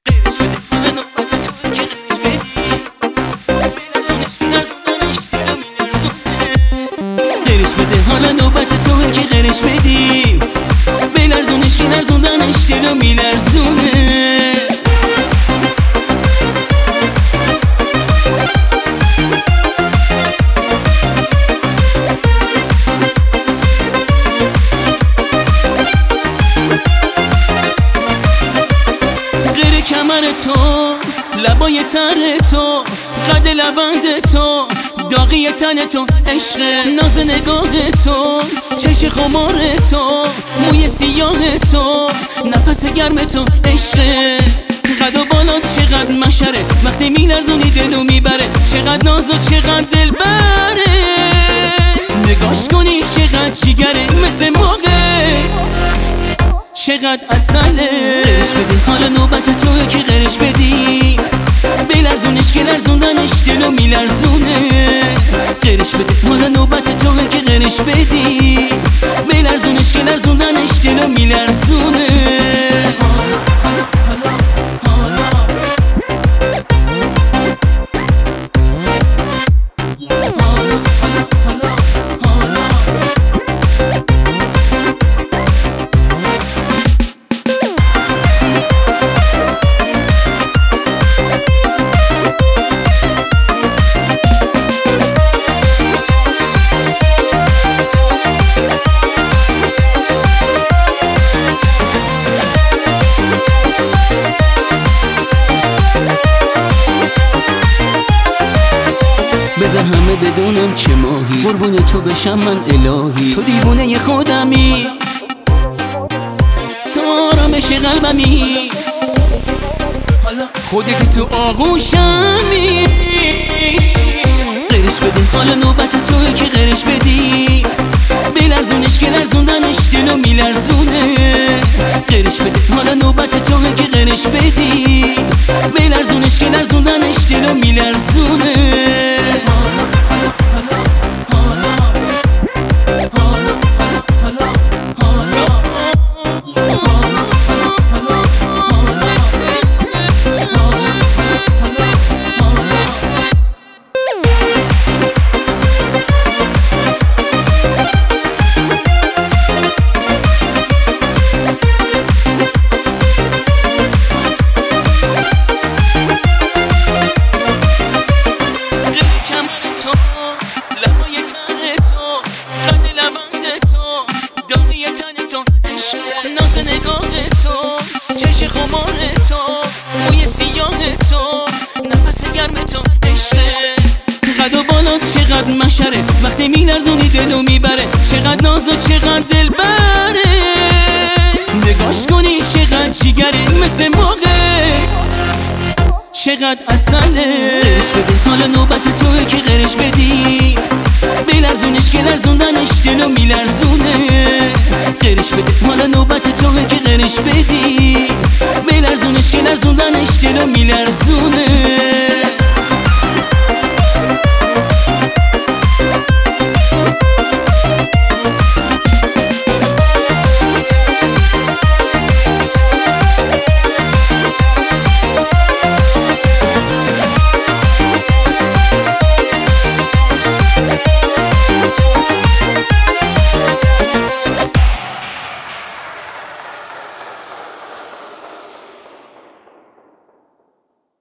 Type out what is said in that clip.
قرش بده حال نوبت توی که قرش بدی بلرزونش که لرزوندنش دلو میلرزونه قرش بده حال نوبت توی که قرش بدی بلرزونش که لرزوندنش دلو میلرزونه کمر تو لبای تر تو قد لبند تو داغی تن تو عشق ناز نگاه تو چش خمار تو موی سیاه تو نفس گرم تو عشق قد و بالات چقدر مشره وقتی میلرزونی دلو میبره چقدر ناز و چقدر دل بره نگاش کنی چقدر جیگره مثل موقع چقدر اصله قرش بده حال نوبت توی که قرش بدی بلرزونش که لرزوندنش دلو میلرزونه قرش بده حال نوبت توی که قرش بدی بلرزونش که لرزوندنش دلو میلرزونه بذار همه بدونم چه ماهی قربون تو بشم من الهی تو دیوونه خودمی تو آرامش قلبمی خودی که تو آغوشمی قرش بده حال نوبت توی که قرش بدی بلرزونش که لرزوندنش دلو میلرزونه قرش بده حال نوبت توی که قرش بدی بلرزونش که لرزوندنش دلو میلرزونه ناز نگاه تو چش خمار تو موی سیاه تو نفس گرم تو عشق قد و بالات چقدر مشره وقتی میلرزونی دلو میبره چقدر ناز و چقدر دل بره نگاش کنی چقدر جیگره مثل موقع چقدر اصله قرش بده حال نوبت توی که قرش بدی بلرزونش که لرزوندنش دلو میلرزونه قرش بده حال نوبت توی که قرش بدی بلرزونش که لرزوندنش دلو میلرزونه